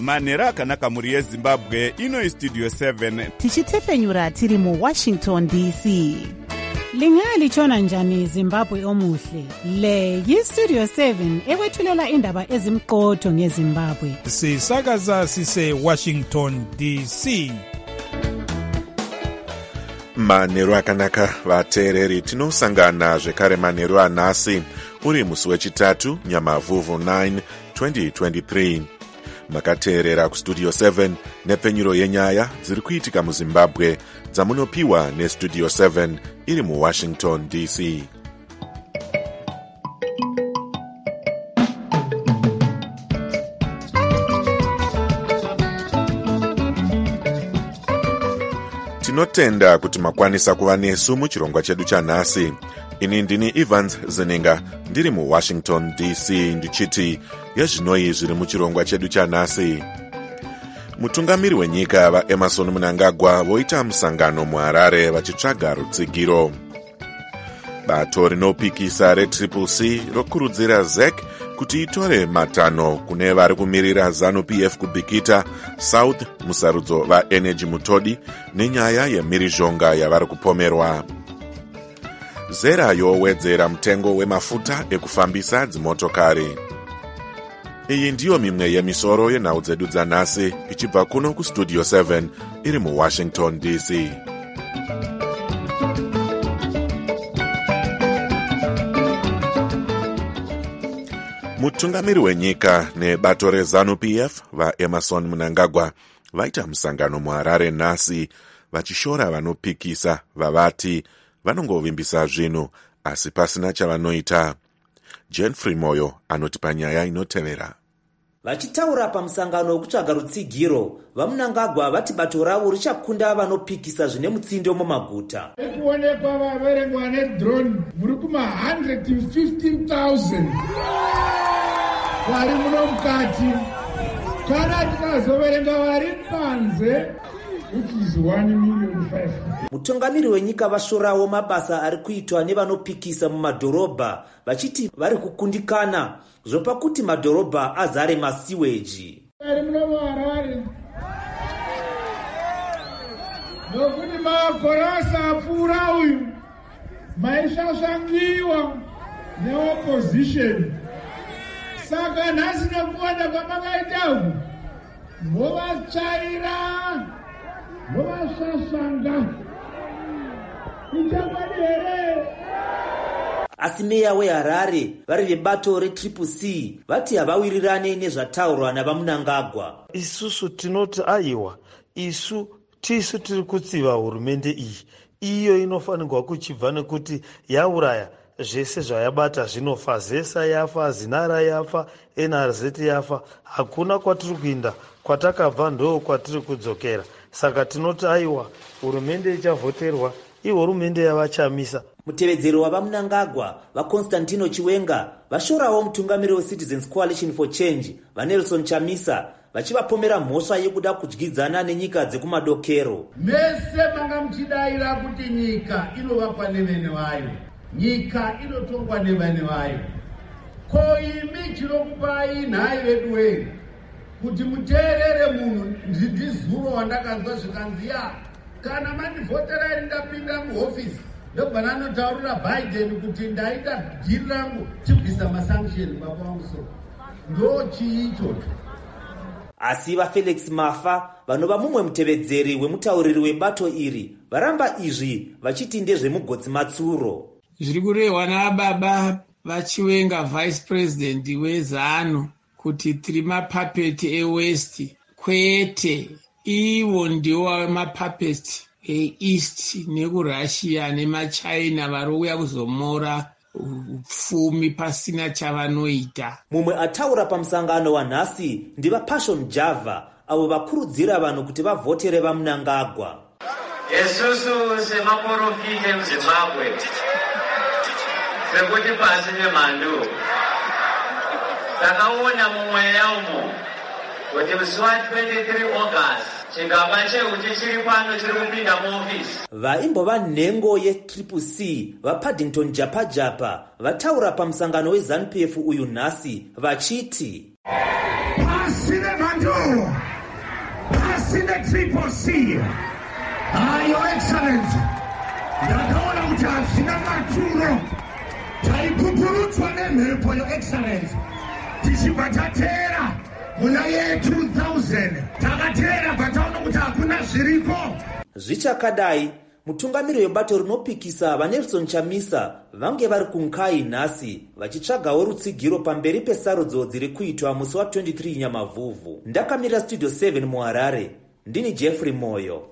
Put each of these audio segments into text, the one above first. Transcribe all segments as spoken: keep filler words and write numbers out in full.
manheru akanaka mhuri yezimbabwe. Ino istudio seven tichitefenyura tiri muwashington D C. Lingalitshona njani Zimbabwe omuhle? Le yistudio seven ekwethulela indaba ezimqotho ngeZimbabwe. Sisakaza sise Washington D C. Manheru akanaka vateereri, tinosangana zvekare manheru anhasi uri musi wechitatu Nyamavhuvhu nine twenty twenty-three. Makateerera kustudio seven nepfenyuro yenyaya dziri kuitika muZimbabwe dzamunopiwa nestudio seven iri muWashington D C. Tinotenda kuti makwanisa kuva nesu muchirongwa chedu chanhasi. Ini ndini Evans Zeninga ndiri muWashington D C ndichiti yezvinoi zviri muchirongwa chedu chanhasi. Mutungamiri wenyika vaEmmerson Mnangagwa voita musangano muHarare vachitsvaga rutsigiro. Bato rinopikisa retriple C rokurudzira Z E C kuti itore matanho kune vari kumirira ZANU P F kubikita South musarudzo vaEnergy Mutodi nenyaya yemhirizhonga yavari kupomerwa. Zera yowedzera mutengo wemafuta ekufambisa dzimotokari. Iyi ndiyo mimwe yemisoro yenhau dzedu dzanhasi ichibva kuno kustudio seven iri muWashington D C. Mutungamiri wenyika nebato reZANU P F vaEmmerson Mnangagwa vaita musangano muHarare nhasi vachishora vanopikisa vavati vanongovimbisa zvinhu asi pasina chavanoita. Jane Frimoyo anoti panyaya inotevera. Vachitaura pamusangano wekutsvaga rutsigiro, vaMnangagwa vati bato ravo richakunda vanopikisa zvine mutsindo mumaguta. Kuonekwa vaverengwa nedrone muri kuma one hundred fifteen thousand vari muno mukati. Kana tikazoverenga vari panze which is one million five. Mutungamiri wenyika vashorawo mabasa ari kuitwa nevanopikisa mumadhorobha vachiti vari kukundikana zvopa kuti madhorobha azare masiweji. Vari muno muHarare nokuti makorasa apfuura uyu maishasvangiwa neopposition. Saka nhasi nekuwanda kwamakaita uku movatsvaira movashashanga ichakwadi here. Asi meya weHarare vari vebato retriple C vati havawirirane nezvataurwa navaMnangagwa. Isusu tinoti aiwa, isu tisu tiri kutsiva hurumende iyi. Iyo inofanirwa kuchibva nekuti yauraya zvese zvayabata zvinofa. Zesa yafa, Zinara yafa, N R Z yafa. Hakuna kwatiri kuinda, kwatakabva ndo kwatiri kudzokera. Saka tinoti aiwa, hurumende ichavhoterwa, iyi hurumende yavachamisa. Mutevedzeri wavaMnangagwa vaConstantino Chiwenga vashorawo mutungamiri weCitizens Coalition for Change vaNelson Chamisa vachivapomera mhosva yekuda kudyidzana nenyika dzekumadokero. Mese manga muchidaira kuti nyika inovakwa nevene vayo, nyika inotongwa nevane vayo. Ko imi chinokupai nhai vedu wenyu kuti muteerere munhu. Ndizuro wandakanzwa zvikanziya kana mandivhotera iri ndapinda muhofisi ndobva nanotaurira Biden kuti ndaita dhiri rangu chibvisa masanction baba vangu. So ndo chiichocho. Asi vaFelix Mafa vanova mumwe mutevedzeri wemutauriri webato iri varamba izvi vachiti ndezvemugodzi matsuro. Zviri kurehwa nababa vaChiwenga vice president weZANU kuti tiri mapapeti eWest. Kwete, ivo ndiwo mapapeti eEast nekuRussia nemachina varouya kuzomora upfumi pasina chavanoita. Mumwe ataura pamusangano wanhasi ndivaPassion Java avo vakurudzira vanhu kuti vavhotere vaMnangagwa. Isusu semaprofita emuZimbabwe sekuti pasi nemhando takaona mumweya umo kuti musi wa twenty-three August chigaba cheuti chiri pano chiri kupinda muofisi. Vaimbova nhengo yetriple C vaPaddington Japa Japa vataura pamusangano weZANU P F uyu nhasi vachiti pasi nemhando Maruto, passing the triple C. Ah, Your Excellency, ndakaona kuti hazvina maturo taipupurutswa nemhepo, Your Excellency, tichibva tatera muna ye two thousand takatera pataona kuti hakuna zviriko. Zvichakadai, mutungamiri webato rinopikisa vaNelson Chamisa vange vari kunkai nhasi vachitsvagawo rutsigiro pamberi pesarudzo dziri kuitwa musi wa twenty-three Nyamavhuvhu. Ndakamira Studio seven muHarare, ndini Jeffrey Moyo.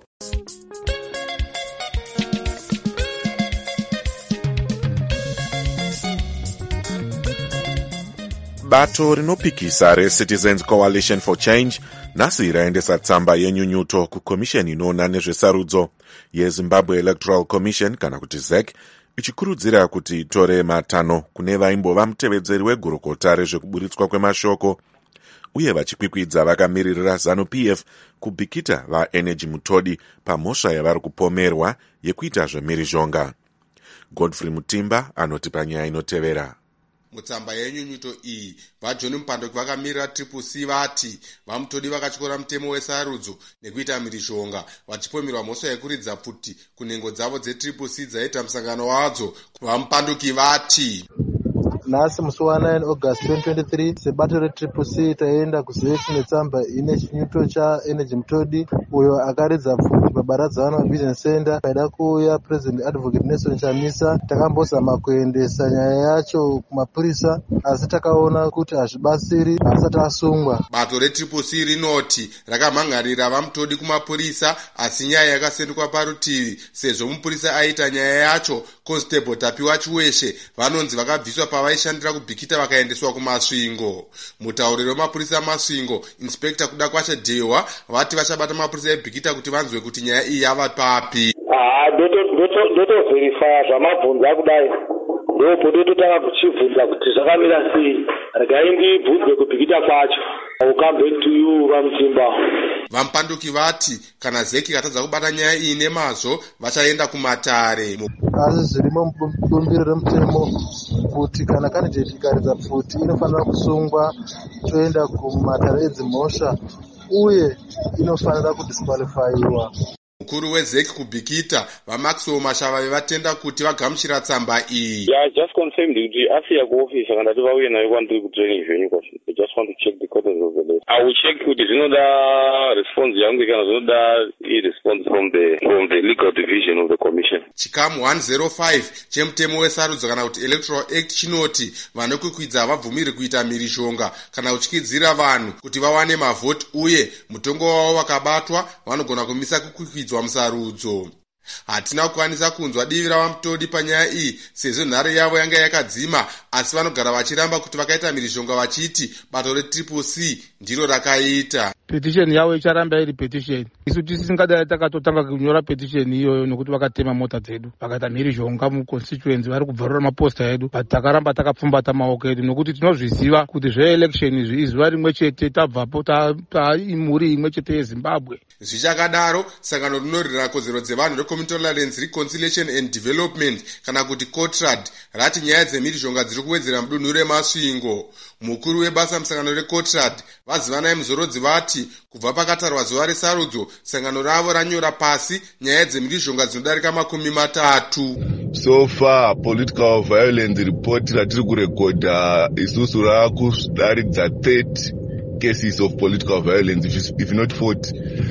Bato rinopikisa reCitizens Coalition for Change nhasi raendesa tsamba yenyunyuto kukomisheni inoona nezvesarudzo yeZimbabwe Electoral Commission kana kuti Z E C, ichikurudzira kuti itore matano kune vaimbova mutevedzeri wegurukota rezvekuburitswa kwemashoko uye vachikwikwidza vakamiririra ZANU P F kubhikita vaEnergy Mutodi pamhosva yavari kupomerwa yekuita zvemhirizhonga. Godfrey Mutimba anoti panyaya inotevera. Mutsamba yenyunyuto iyi vaJohn Mupandoki vakamirira Triple C vati vaMutodi vakatyora mutemo wesarudzo nekuita mhirizhonga vachipomerwa mhosva yekuridza pfuti kunhengo dzavo dzeTriple C dzaita musangano wadzo. vaMupandoki vati nhasi musi wa nine August twenty twenty-three sebato reTriple C taenda kuZex netsamba ine chinyuto chaEnergy Mutodi uyo akaridza pfuti pabaradzano Business Center. Paida kuuya President Advocate Nelson Chamisa takambozama kuendesa nyaya yacho kumapurisa asi takaona kuti hazvibatsiri asati asungwa. Bato reTriple C rinoti rakamhangarira vaMutodi kumapurisa asi nyaya yakasendwa parutivi sezvo mupurisa aita nyaya yacho. Constable Tapiwa Chiweshe vanonzi vakabviswa pavaishandira kubhikita vakaendeswa kumasvingo. Mutauriri wemapurisa masvingo Inspector kuda kwacha Dewa vati vachabata mapurisa ebhikita kuti vanzwe kuti nyaya iyi yava papi. Ah, doto doto doto verify zvamabvunza kudai. Ndopo dototanga kuchibvunza kuti zvakamira sei. Regai ndibvunze kubhikita kwacho. I will come back to you, Ramtimba. vaMupandoki vati kana Z E C ikatadza kubata nyaya iyi nemazvo vachaenda kumatare. Asi zvirimo mubumbiro remutemo kuti kana candidate ikaridza pfuti inofanira kusungwa toenda kumatare edzimhosva uye inofanira kudisqualifyiwa. Mukuru weZ E C kubhikita vaMaxwell Mashava vatenda kuti vagamuchira tsamba iyi. Yeah, just confirmed kuti afika kuoffice kana tivauye nayo kwandiri kutraining venue kwasho. I just want to check the contents of the list. I will check kuti zvinoda response yangu kana zvinoda i-response from the from the legal division of the commission. Chikamu one oh five chemutemo wesarudzo kana kuti Electoral Act chinoti vanokwikwidza havabvumiri kuita mhirizhonga kana kutyidzira vanhu kuti vawane mavhoti uye mutongo wavo wakabatwa vanogona kumisa kukwikwidza musarudzo. Hatina kukwanisa kunzwa divi ravaMutodi panyaya iyi sezvo nhare yavo yanga yakadzima asi vanogara vachiramba kuti vakaita mhirizhonga vachiti bato reTriple C ndiro rakaita. Petition yavo icharamba iri petition. Isu tisingadai takatotanga kunyora petition iyoyo nokuti vakatema mota dzedu vakaita mhirizhonga muconstituency vari kubvarura maposta edu but takaramba takapfumbata maoko edu nokuti tinozviziva kuti zveelection izvi izuva rimwe chete tabvapo taimhuri imwe chete yeZimbabwe. Zvichakadaro sangano rinorwira kodzero dzevanhu reCommunity Tolerance Reconciliation and Development kana kuti COTRAD rati nyaya dzemhirizhonga dziri kuwedzera mudunhu remasvingo. Mukuru webasa musangano reCOTRAD vazivanai muzorodzi vati kubva pakatarwa zuva resarudzo sangano ravo ranyora pasi nyaya dzemhirizhonga dzinodarika makumi matatu. So far political violence report ratiri kurekodha isusu rakudaridza thirty cases of political violence if, if not forty.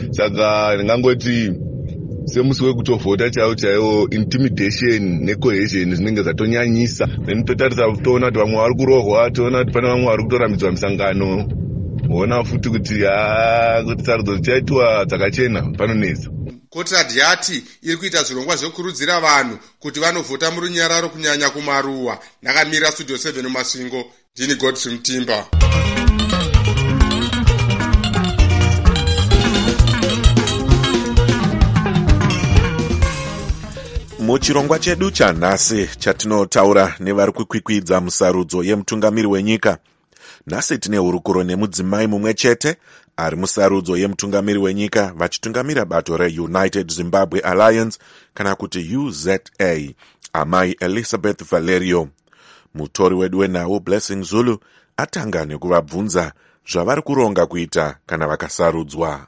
Saka ndingangoti semusi wekutovhota chaiwo chaiwo intimidation necohesion zvinenge zvatonyanyisa. Then totarisa toona kuti vamwe vari kurohwa, toona kuti pane vamwe vari kutoramidzwa misangano. Ona futi kuti ha kuti sarudzo dzichaitwa dzakachena panonetsa. COTRAD yati iri kuita zvirongwa zvekurudzira vanhu kuti vanovhota murunyararo kunyanya kumaruwa. Ndakamira Studio seven mumasvingo, ndini Godfrey Mutimba. Muchirongwa chedu chanhasi chatinotaura nevari kukwikwidza musarudzo yemutungamiri wenyika. Nhasi tine hurukuro nemudzimai mumwe chete ari musarudzo yemutungamiri wenyika vachitungamira bato reUnited Zimbabwe Alliance kana kuti U Z A, amai Elizabeth Valerio. Mutori wedu wenhau Blessing Zulu atanga nekuvabvunza zvavari kuronga kuita kana vakasarudzwa.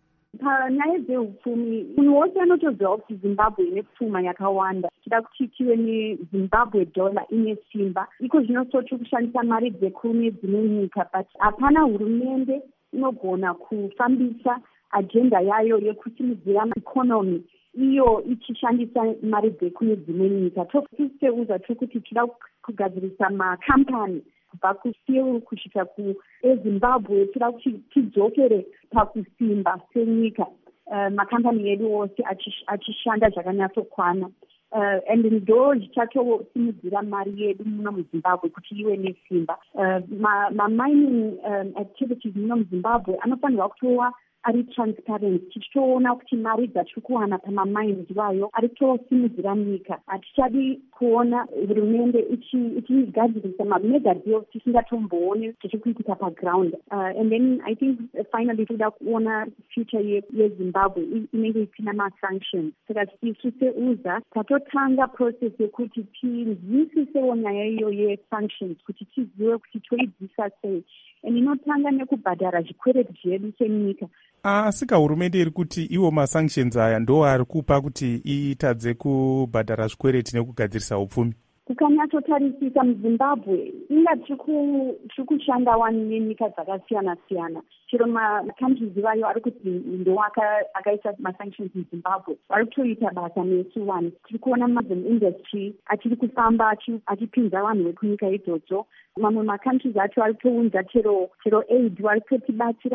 Panyaya dzeupfumi, munhu wose anotoziva kuti Zimbabwe ine pfuma yakawanda. Tida kuti tive neZimbabwe dollar ine simba. Iko zvino tiri kushandisa mari dzekune dzimwe nyika, but hapana hurumende inogona kufambisa agenda yayo yekusimudzira economy iyo ichishandisa mari dzekune dzimwe nyika. Tofiseuza tokuti tida kugadzirisa makampani kubva kusteel kusvika kuZimbabwe, tida kuti tidzokere pakusimba senyika, uh, makampani edu ose achishanda zvakanyatsokwana. Uh, and ndo zvichatosimudzira mari yedu muno muZimbabwe kuti iwe nesimba. Uh, ma, ma mining um, activities muno muZimbabwe anofanirwa kutowa ari transparent, tichitoona kuti mari dzatiri kuwana pamamines vayo ari kutosimudzira nyika. Hatichadi kuona hurumende ichigadzirisa mamega deals tisingatombooni tichikuitika paground. Uh, and then I think uh, finally toda kuona future yeZimbabwe inenge isina masanctions. Saka isu seuza tatotanga process yekuti tinzwisisewo nyaya iyo yesanctions kuti tizive kuti toidzisa sei. And inotanga nekubhadhara zvikwereti zvedu senyika. Asika hurumende iri kuti iwo masanctions aya ndo ari kupa kuti itadze kubhadhara zvikwereti nekugadzirisa upfumi. Kukanyatsotarisisa muZimbabwe inga tiri kushanda wani nenyika dzakasiyana siyana. Chero macountries vayo ari kuti ndo akaisa masanctions muZimbabwe vari kutoita basa nesu wani. Tiri kuona maindustry achiri kufamba achipinza vanhu vekunyika idzodzo. Mamwe macountries acho ari kutounza chero chero aid vari kutotibatsira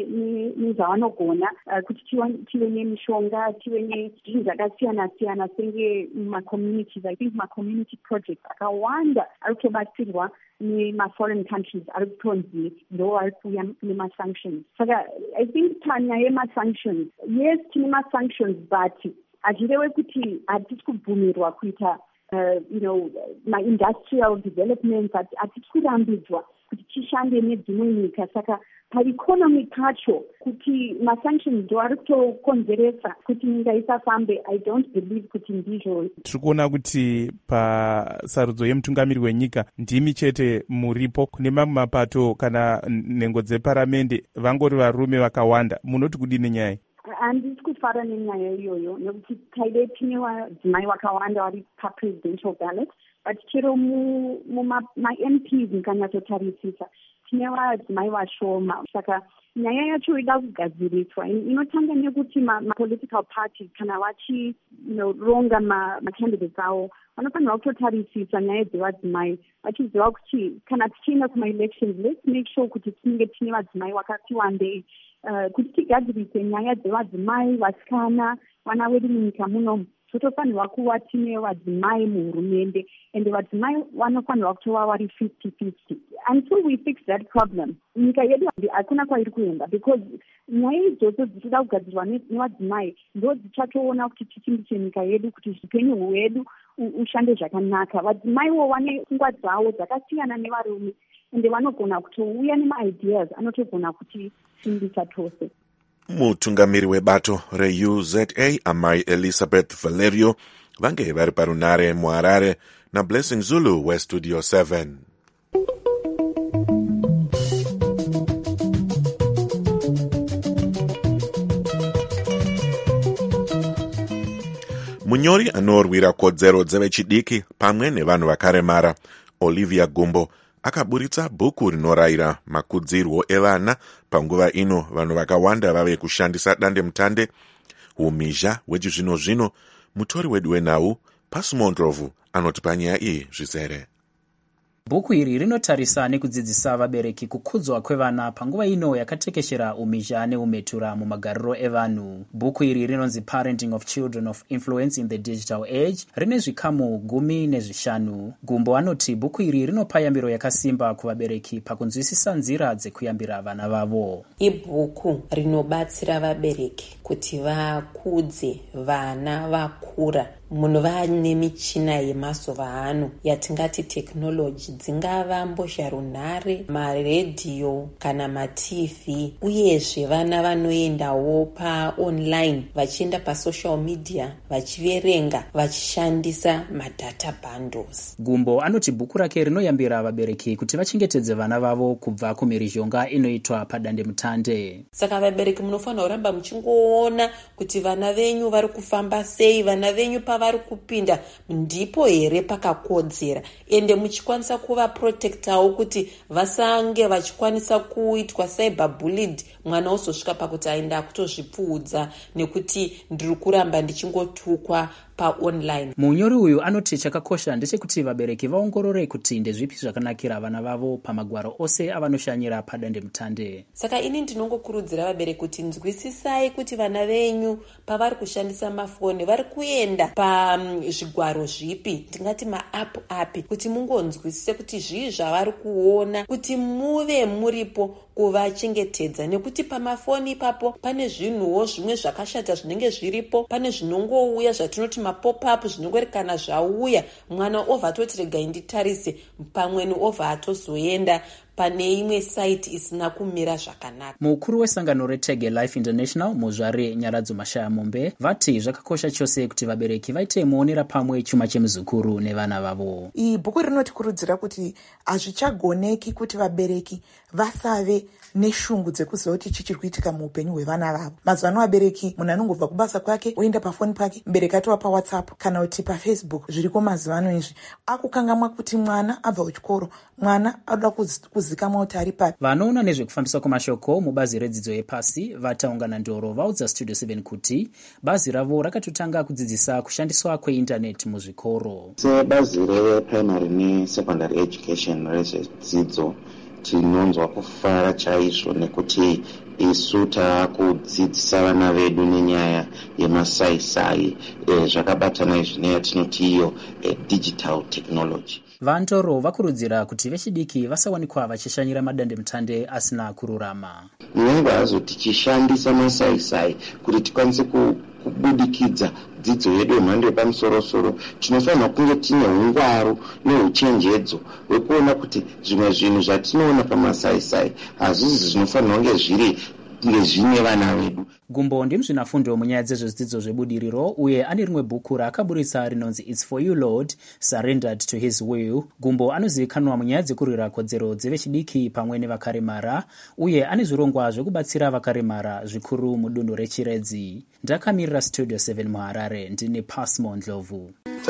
nezvavanogona kuti tive nemishonga, tive nezvinhu zvakasiyana siyana senge mumacommunities. I think macommunity projects akawanda ari kutobatsirwa nema-foreign countries ari kutonzi ndo ari kuuya nema-sanctions. Saka I think panyaya yema-sanctions, yes tine ma-sanctions but hazvirewe kuti hatisi kubvumirwa kuita Uh, you know, my industrial development hatisi kurambidzwa kuti tishande nedzimwe nyika. Saka paeconomy pacho kuti masanctions ndo ari kutokonzeresa kuti nyika isafambe, I don't believe kuti ndizvo. Tiri kuona kuti pasarudzo yemutungamiri wenyika ndimi chete muripo. Kune mamwe mapato kana nhengo dzeparamende vangori varume vakawanda. Munoti kudini nyaya? Handisi kufara nenyaya iyoyo nekuti taide tine vadzimai vakawanda vari papresidential ballot, but chero muma-M Ps nikanyatsotarisisa tine vadzimai vashoma. Saka nyaya yacho ida kugadziriswa. Inotanga nekuti ma-political parties kana vachironga ma-candidates avo vanofanirwa kutotarisisa nyaya dzevadzimai vachiziva kuti kana tichienda kuma-elections, let's make sure kuti tinenge tine vadzimai vakati wandei. Uh, kuti tigadzirise nyaya dzevadzimai, vasikana, vana vedu munyika muno. Totofanirwa kuva tine vadzimai muhurumende, ende vadzimai vanofanirwa kutova vari fifty fifty. Until we fix that problem, nyika yedu hakuna kwairi kuenda, because nyaya idzodzo dzichida kugadzirwa nevadzimai ndo dzichatoona kuti tichimbise nyika yedu, kuti upenyu hwedu ushande zvakanaka. Vadzimaiwo vane pfungwa dzavo dzakasiyana nevarume, ende vanogona kutouya nema-ideas anotogona kuti simbisa tose. Mutungamiri webato reU Z A amai Elizabeth Valerio vange vari parunare muHarare naBlessing Zulu weStudio seven. Munyori anorwira kodzero dzevechidiki pamwe nevanhu vakaremara Olivia Gumbo akaburitsa bhuku rinorayira makudzirwo evana panguva ino vanhu vakawanda vave kushandisa dandemutande, umhizha hwechizvino zvino. Mutori wedu wenhau Pasimondrovu anoti panyaya iyi zvizere. Bhuku iri rinotarisa nekudzidzisa vabereki kukudzwa kwevana panguva ino yakatekeshera umhizha neumetura mumagariro evanhu. Bhuku iri rinonzi Parenting of Children of Influence in the Digital Age, rine zvikamu gumi nezvishanu. Gumbo anoti bhuku iri rinopa yambiro yakasimba kuvabereki pakunzwisisa nzira dzekuyambira vana vavo. Ibhuku rinobatsira vabereki kuti vakudze vana vakura munhu vane michina yemazuva ano yatingati teknoloji, dzingava mbozharunhare, maredhiyo kana matv, uyezve vana vanoendawo paonline vachienda pasocial media vachiverenga vachishandisa madata bundles. Gumbo anoti bhuku rake rinoyambira vabereki kuti vachengetedze vana vavo kubva kumhirizhonga inoitwa padande mutande. Saka vabereki munofanira kuramba muchingoona kuti vana venyu vari kufamba sei, vana venyu pavari kupinda ndipo here pakakodzera, ende muchikwanisa kuvaprotectawo kuti vasange vachikwanisa kuitwa cyberbullied, mwana uzosvika pakuti aenda kutozvipfuudza nekuti ndiri kuramba ndichingotukwa paonline. Munyori uyu anoti chakakosha ndechekuti vabereki vaongorore kuti ndezvipi zvakanakira vana vavo pamagwaro ose avanoshanyira padande mutande. Saka ini ndinongokurudzira vabereki kuti nzwisisai kuti vana venyu pavari kushandisa mafoni vari kuenda pazvigwaro zvipi, tingati maapu api, kuti mungonzwisise kuti zvii zvavari kuona, kuti muve muripo kuvachengetedza, nekuti pamafoni ipapo pane zvinhuwo zvimwe zvakashata zvinenge zviripo, pane zvinongouya zvatinoti mapop-up zvinongorekana zvauya, mwana ovha atoti regai nditarise, pamweni ovha atozoenda pane imwe site isina kumira zvakanaka. Mukuru wesangano reTege Life International muzvare Nyaradzo Mashaya Mombe vati zvakakosha chose kuti vabereki vaite muonera pamwe chuma chemuzukuru nevana vavo. Iyi bhuku rinotikurudzira kuti hazvichagoneki kuti vabereki vasave neshungu dzekuziva kuti chichiri kuitika muupenyu hwevana vavo. Mazuva ano vabereki munhu anongobva kubasa kwake oenda pafoni pake, mbereki atova paWhatsApp kana kuti paFacebook. Zviriko mazuva ano izvi akukangamwa kuti mwana abva kuchikoro, mwana anoda kuzikamwa kuti ari papi. Vanoona nezvekufambiswa kwamashoko mubazi redzidzo yepasi vataungana ndoro vaudza Studio seven kuti bazi ravo rakatotanga kudzidzisa kushandiswa kweindaneti muzvikoro. Sebazi reprimary nesecondary education rezvedzidzo tinonzwa kufara chaizvo nekuti isu taakudzidzisa vana vedu nenyaya yemasaisai e, zvakabatana izvi neyatinoti iyo e, digital technology. Vantoro vakurudzira kuti vechidiki vasawanikwa vachishanyira madande mutande asina kururama. Munenge hazo tichishandisa masaisai kuti tikwanise kubudikidza dzidzo yedu yemhando yepamusoro-soro, tinofanira kunge tine ungwaru neuchenjedzo hwekuona kuti zvimwe zvinhu zvatinoona pamasaisai hazvisi zvinofanira kunge zviri ngezvine vana vedu. Gumbo ndimuzvinafundo munyaya dzezvedzidzo zvebudiriro uye ane rimwe bhuku raakaburitsa rinonzi It's for You Lord, Surrendered to His Will. Gumbo anozivikanwa munyaya dzekurwira kodzero dzevechidiki pamwe nevakaremara uye ane zvirongwa zvekubatsira vakaremara zvikuru mudunhu rechiredzi. Ndakamirira Studio seven muHarare, ndine Pasmo Ndlovu.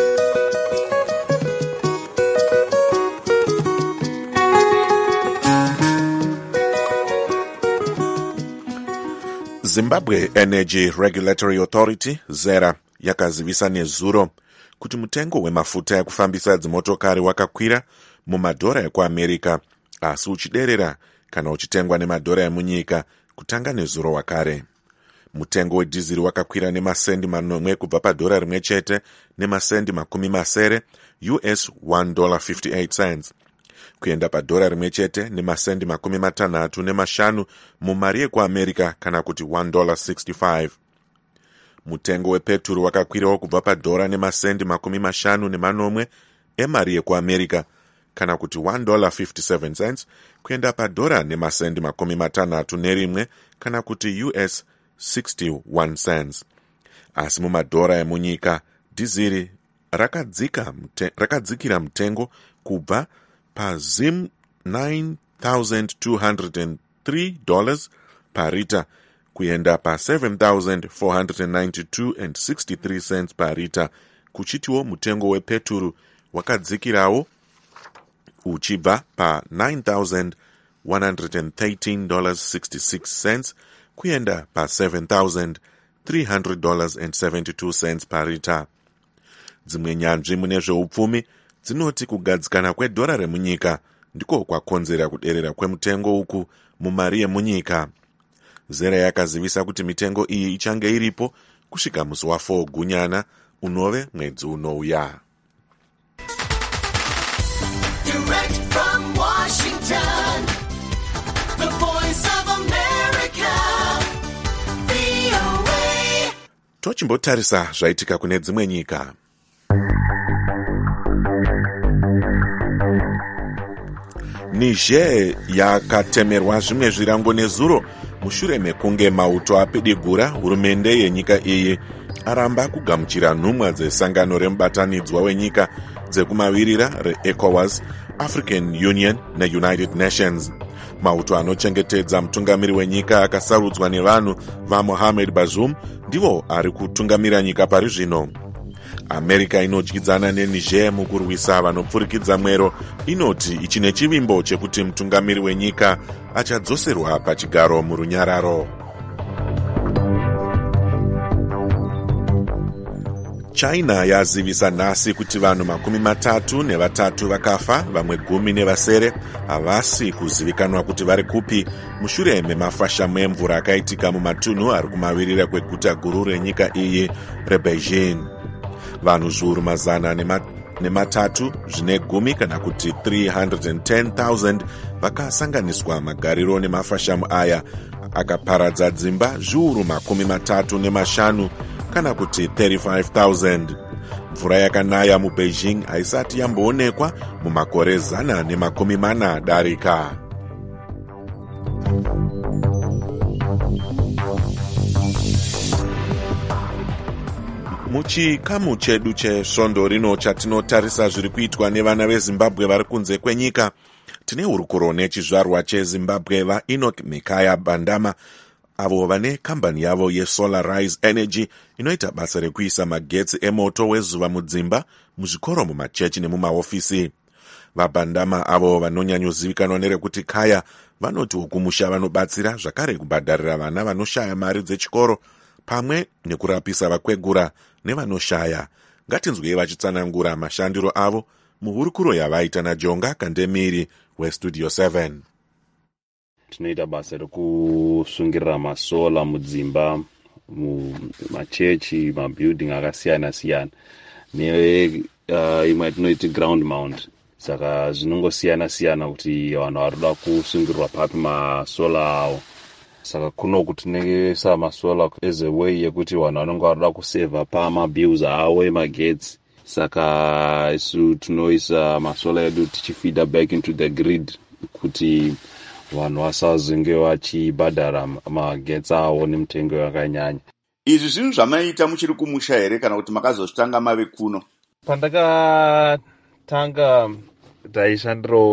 Zimbabwe Energy Regulatory Authority zera yakazivisa nezuro kuti mutengo wemafuta ekufambisa dzimotokari wakakwira mumadhora ekuAmerica, asi uchiderera kana uchitengwa nemadhora emunyika kutanga nezuro wakare. Mutengo wedhiziri wakakwira nemasendi manomwe kubva padhora rimwe chete nemasendi makumi masere U S one dollar fifty-eight cents kuenda padhora rimwe chete nemasendi makumi matanhatu nemashanu mumari yekuAmerica kana kuti one dollar sixty-five. Mutengo wepeturu wakakwirawo kubva padhora nemasendi makumi mashanu nemanomwe emari yekuAmerica kana kuti one dollar fifty-seven cents kuenda padhora nemasendi makumi matanhatu nerimwe kana kuti U S sixty-one cents. Asi mumadhora emunyika dhiziri rakadzika mte, rakadzikira mutengo kubva pazim nine thousand two hundred three dollars parita kuenda pa seven thousand four hundred ninety-two and sixty-three cents parita, kuchitiwo mutengo wepeturu wakadzikirawo uchibva pa nine thousand one hundred thirteen dollars and sixty-six cents kuenda pa seven thousand three hundred dollars and seventy-two cents parita. Dzimwe nyanzvi mune zveupfumi dzinoti kugadzikana kwedhora remunyika ndiko kwakonzera kuderera kwemutengo uku mumari yemunyika. Zera yakazivisa kuti mitengo iyi ichange iripo kusvika musi wa4 gunyana unove mwedzi unouya. Direct from Washington, the voice of America, V O A. Tochimbotarisa zvaitika kune dzimwe nyika. Niger yakatemerwa zvimwe zvirango nezuro mushure mekunge mauto apedigura hurumende yenyika iyi aramba kugamuchira nhumwa dzesangano remubatanidzwa wenyika dzekumavirira reECOWAS, African Union neUnited Nations. Mauto anochengetedza mutungamiri wenyika akasarudzwa nevanhu vaMohamed Bazoum ndivo ari kutungamira nyika pari zvino. America inodyidzana neNiger mukurwisa vanopfurikidza mwero inoti ichine chivimbo chekuti mutungamiri wenyika achadzoserwa pachigaro murunyararo. China yazivisa nhasi kuti vanhu makumi matatu nevatatu vakafa, vamwe gumi nevasere havasi kuzivikanwa kuti vari kupi mushure memafashamo emvura akaitika mumatunhu ari kumavirira kweguta guru renyika iyi reBeijing. Vanhu zviuru mazana nema, nematatu zvine gumi kana kuti three hundred ten thousand vakasanganiswa magariro nemafashamo aya akaparadza dzimba zviuru makumi matatu nemashanu kana kuti thirty-five thousand. Mvura yakanaya muBeijing haisati yamboonekwa mumakore zana nemakumi mana darika. Muchikamu chedu chesvondo rino chatinotarisa zviri kuitwa nevana veZimbabwe vari kunze kwenyika, tine hurukuro nechizvarwa cheZimbabwe vaEnoch Mikaya Bandama, avo vane kambani yavo yeSolarise Energy inoita basa rekuisa magetsi emoto wezuva mudzimba, muzvikoro, mumachechi nemumahofisi. VaBandama avo vanonyanyozivikanwa nerekuti Kaya vanoti hukumusha vanobatsira zvakare kubhadharira vana vanoshaya mari dzechikoro pamwe nekurapisa vakwegura nevanoshaya. Ngatinzwei vachitsanangura mashandiro avo muhurukuro yavaita naJonga Kandemiri weStudio seven. Tinoita basa rekusungirira masola mudzimba, mumachechi, mabuilding akasiyana siyana. Ne uh, imwe tinoiti ground mount. Saka zvinongosiyana siyana kuti vanhu varikuda kusungirirwa papi masola avo. Saka kuno kuti tinengesa masola as a way yekuti vanhu vanenge varikuda kuseva pamabills avo emagetsi. Saka isu tinoisa masola edu tichifeeda back into the grid kuti vanhu vasazenge vachibhadhara magetsi avo nemutengo yakanyanya. Izvi zvinhu zvamaita muchiri kumusha here kana kuti makazozvitanga mave kuno? Pandakatanga taishandiro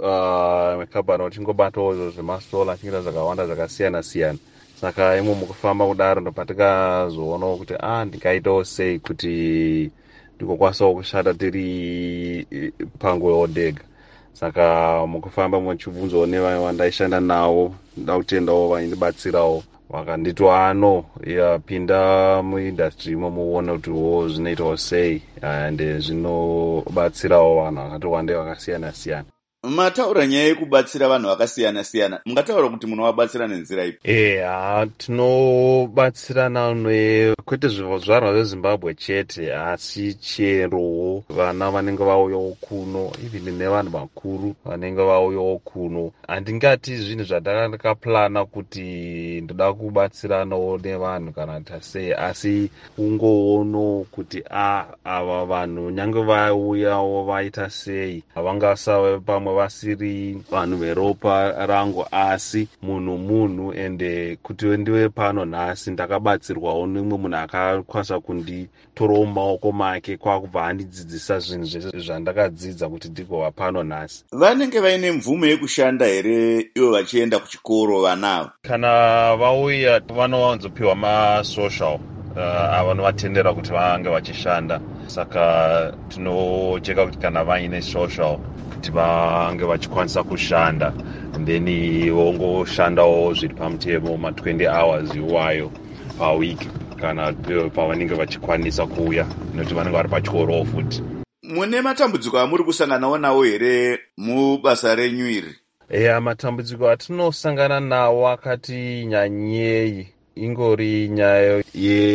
uh, kambani uchingobatawo zvemasola chingira zvakawanda zvakasiyana siyana. Saka imwe mukufamba kudaro ndopatikazoona kuti ah ndingaitawo sei kuti ndikokwanisawo kushanda tiri panguva dega. Saka mukufamba muchibvunzawo nevandaishanda navo, nda kutendawo vaindibatsirawo, vakanditi ano yapinda muindustry imo muone kuti wo zvinoitawo sei ende zvinobatsirawo vanhu vakati wande vakasiyana siyana. Mataura nyaya yekubatsira vanhu vakasiyana siyana, mungataura kuti munovabatsira nenzira ipi? Eh, tinobatsirana ne kwete zvivazvarwa zveZimbabwe chete, asi chero vana vanenge vauyawo kuno, even nevanhu vakuru vanenge vauyawo kuno. Handingati zvinhu zvandakaplana kuti ndoda kubatsiranawo nevanhu kana tasei, asi kungoono kuti ah ava vanhu nyange vauyawo vaita sei havangasave pamwe vasiri vanhu veropa rangu, asi munhu munhu, ende kuti ndiwe pano nhasi ndakabatsirwawo nemwe munhu akakwanisa kunditorawo mumaoko make kwakubva andidzidzisa zvinhu zvese zvandakadzidza kuti ndigova pano nhasi. Vanenge vaine mvumo yekushanda here ivo vachienda kuchikoro vanavo? Kana vauya vanowanzopiwa masocial uh, avanovatendera kuti vange vachishanda. Saka tinocheka kuti kana vaine social kuti vange vachikwanisa kushanda, and then vongoshandawo zviri pamutemo ma twenty hours iwayo per week kana pavanenge vachikwanisa kuuya nekuti vanenge vari pachikoro futi. Mune matambudziko amuri kusanganawo nawo here mubasa renyu iri? Eya, matambudziko atinosangana nawo akati nyanyei ingori nyaya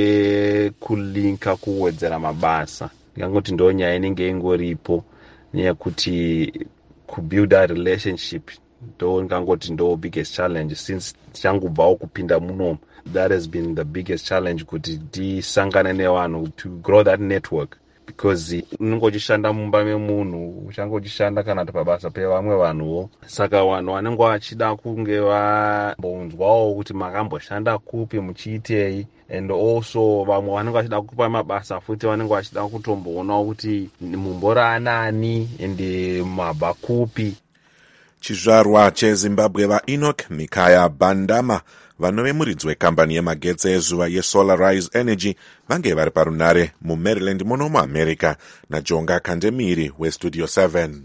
yekulinka kuwedzera mabasa. Ngangoti ndo nyaya inenge ingoripo nekuti kubuild a relationship ndo ngangoti ndo biggest challenge since tichangobvawo kupinda muno. That has been the biggest challenge kuti tisangane nevanhu, to grow that network. because unenge uchishanda mumba memunhu, uchange uchishanda kana kuti pabasa pevamwe vanhuwo. Saka vanhu vanenge vachida kunge vambonzwawo kuti makamboshanda kupi muchiitei, and also vamwe vanenge vachida kupa mabasa futi vanenge vachida kutomboonawo kuti mumboraanani ende mabva kupi. Chizvarwa chezimbabwe vaEnoch Mikaya Bandama vanove muridzi wekambani yemagetsi ezuva yeSolarise Energy vange vari parunare muMaryland muno muamerica naJonga Kandemiri weStudio seven.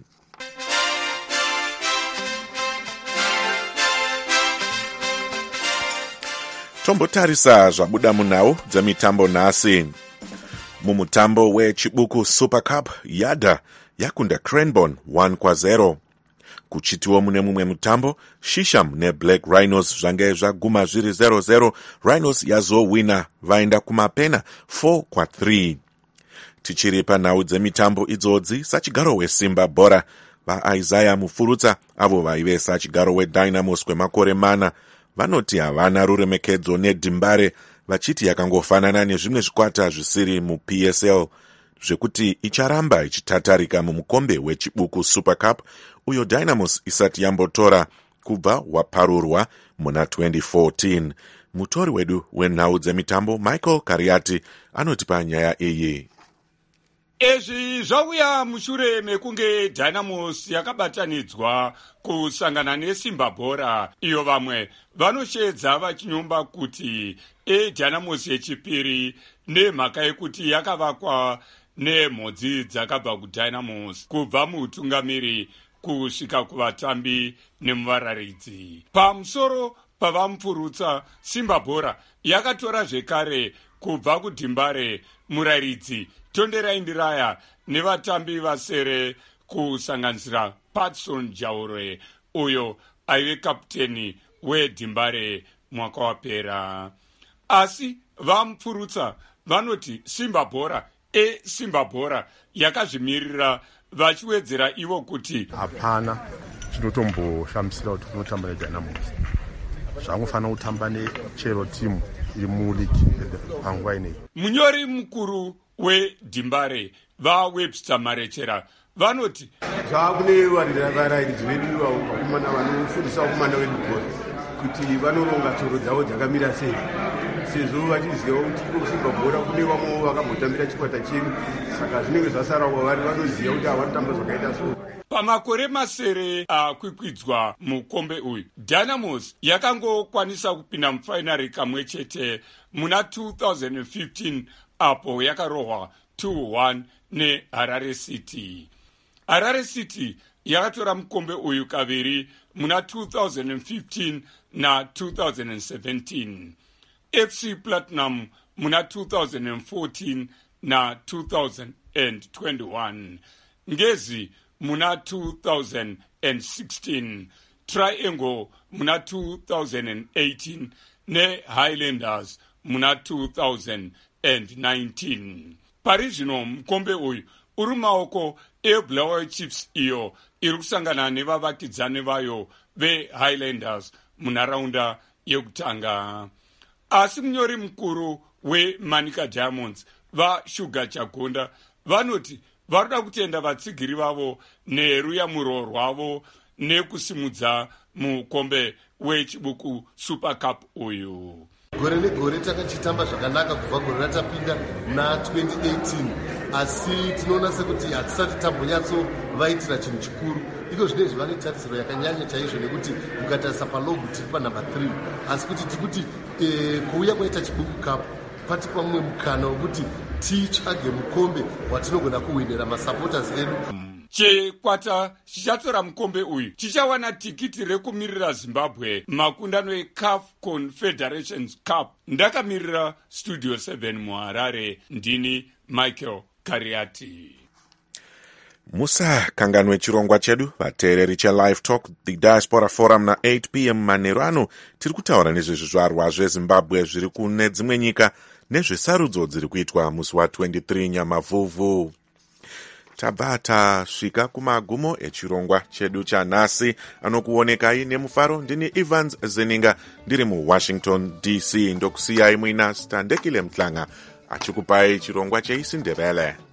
Tombotarisa zvabuda munhau dzemitambo nhasi. Mumutambo wechibuku Super Cup, Yada yakunda Cranbourne one kwa zero. Kuchitiwo mune mumwe mutambo, Shisham neBlack Rhinos zvange zvaguma zviri zero zero, Rhinos yazowina vaenda kumapena four kwa three. Tichiri panhau dzemitambo idzodzi, sachigaro weSimba Bora vaIsaiah Mufurutsa avo vaive sachigaro weDynamos kwemakore mana vanoti havana ruremekedzo neDhimbare, vachiti yakangofanana nezvimwe zvikwata zvisiri muP S L zvekuti icharamba ichitatarika mumukombe wechibuku Super Cup uyo Dynamos isati yambotora kubva waparurwa muna twenty fourteen. Mutori wedu wenhau dzemitambo Michael Kariati anotipa nyaya iyi. Ezvi zvauya mushure mekunge Dynamos yakabatanidzwa kusangana neSimba Bora, iyo vamwe vanoshedza vachinyomba kuti eDynamos yechipiri nemhaka yekuti yakavakwa nemhodzi dzakabva kuDynamos kubva muutungamiri kusvika kuvatambi nemuvararidzi. Pamusoro pavamupfurutsa, Simba Bora yakatora zvekare kubva kuDhimbare murayiridzi Tonderai Ndiraya nevatambi vasere kusanganisira Patson Jaure uyo aive kapteni weDhimbare mwaka wapera. Asi vamupfurutsa vanoti Simba Bora eSimba Bora yakazvimirira vachiwedzera ivo kuti hapana chinotomboshamisira kuti kunotamba neDynamos. Zvangofanira kutamba nechero timu iri muligi panguva ineyi. Munyori mukuru weDhimbare vaWebster Marechera vanoti zvakune varairidzi vedu vakomana vanofundisa vakomana vedu bhora kuti vanoronga tsoro dzavo dzakamira sei, sezvo vachiziva kuti kusimba bhora kune vamwe vakambotambira chikwata chedu, saka zvinenge zvasara kwavari vanoziva kuti havanotamba zvakaita so. Pamakore masere akwikwidzwa mukombe uyu, Dynamos yakangokwanisa kupinda mufainari kamwe chete muna two thousand fifteen apo yakarohwa two one neHarare City. Harare City yakatora mukombe uyu kaviri muna two thousand fifteen na two thousand seventeen. F C Platinum muna two thousand fourteen na two thousand twenty-one. Ngezi muna two thousand sixteen. Triangle muna two thousand eighteen ne Highlanders muna two thousand nineteen. Pari zvino mukombe uyu uri maoko eBulawayo Chiefs iyo iri kusangana nevavakidzani vayo veHighlanders munharaunda yekutanga. Asi munyori mukuru weManika Diamonds vaShuga Chagonda vanoti varoda kutenda vatsigiri vavo neruyamuro rwavo nekusimudza mukombe wechibuku Super Cup uyu. Gore negore takachitamba zvakanaka kubva gore ratapinda na twenty eighteen, asi tinoona sekuti hatisati tambonyatso vaitira chinhu chikuru. Iko zvinezvi vane tarisiro yakanyanya chaizvo nekuti mukatarisa palogu tiri panumber three, asi kuti tikuti eh, kuuya kwaita chibuku cup kwatipa mumwe mukana wekuti titsvage mukombe watinogona kuwinira masupporters edu. Chikwata chichatora mukombe uyu chichawana tikiti rekumirira Zimbabwe makundano eCAF Confederations Cup. Ndakamirira Studio seven muHarare, ndini Michael Kariati. Musakanganwe chirongwa chedu vateereri cheLive Talk The Diaspora Forum na eight p m manheru ano tiri kutaura nezvezvizvarwa zveZimbabwe zviri kune dzimwe nyika nezvesarudzo dziri kuitwa musi wa twenty-three Nyamavhuvhu. Tabva tasvika kumagumo echirongwa chedu chanhasi. Anokuonekai nemufaro ndini Evans Zeninga ndiri muWashington D C. Ndokusiyai muina Standekile Mtlanga achikupai chirongwa cheIsindebele.